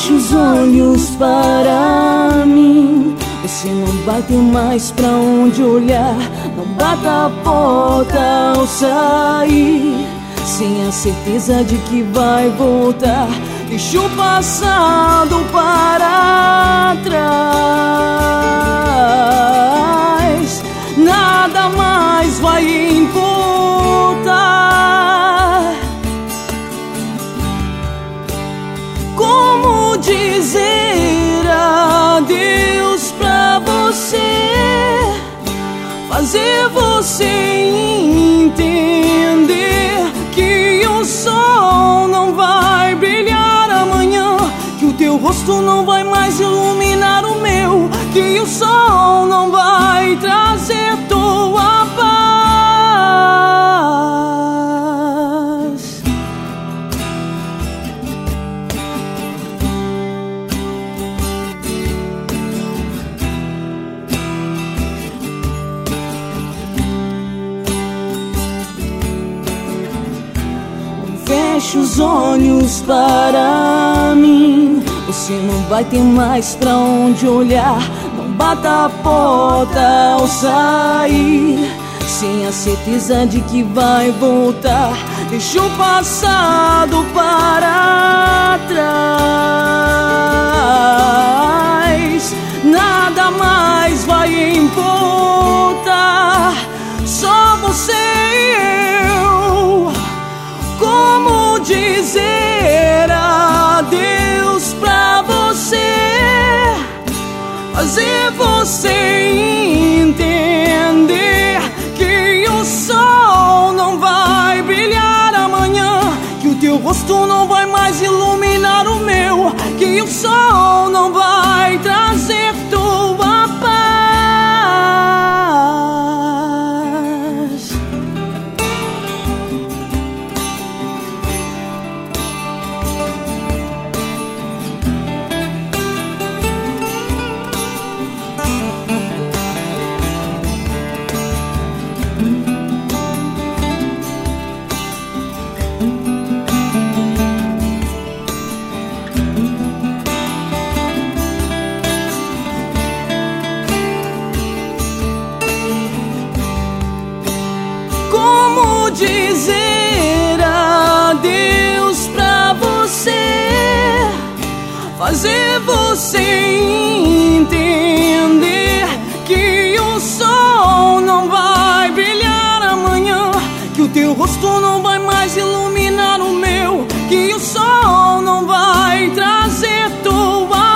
Feche os olhos para mim, você não vai ter mais pra onde olhar. Não bata a porta ao sair, sem a certeza de que vai voltar. Deixa o passado para trás, nada mais vai importar. Como dizer adeus pra você, fazer você entender que o sol não vai brilhar amanhã, que o teu rosto não vai mais iluminar o meu, que o sol não vai trazer tua paz. Feche os olhos para mim, você não vai ter mais pra onde olhar. Não bata a porta ao sair, sem a certeza de que vai voltar. Deixa o passado para trás, nada mais vai importar. Só você e eu. Como dizer adeus pra você, fazer você entender que o sol não vai brilhar amanhã, que o teu rosto não vai mais iluminar o meu, que o sol não vai trazer tua paz. Como dizer adeus pra você, fazer você entender que o sol não vai brilhar amanhã, que o teu rosto não vai mais iluminar o meu, que o sol não vai trazer tua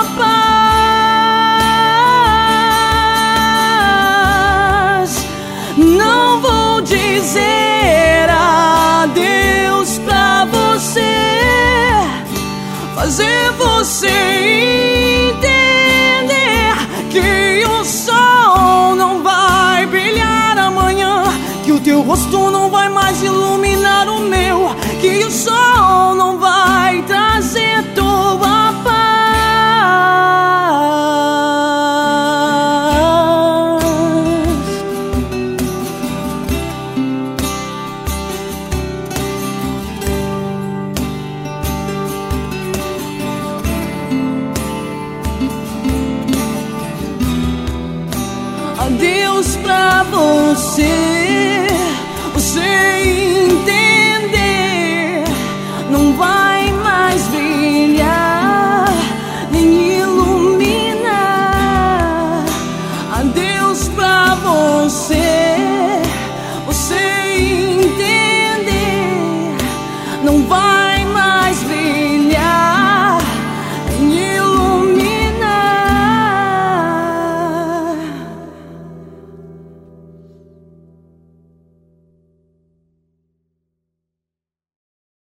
paz. Não vou dizer adeus pra você, fazer você entender que o sol não vai brilhar amanhã, que o teu rosto não vai mais iluminar o meu, que o sol não vai trazer tua paz. Adeus pra você.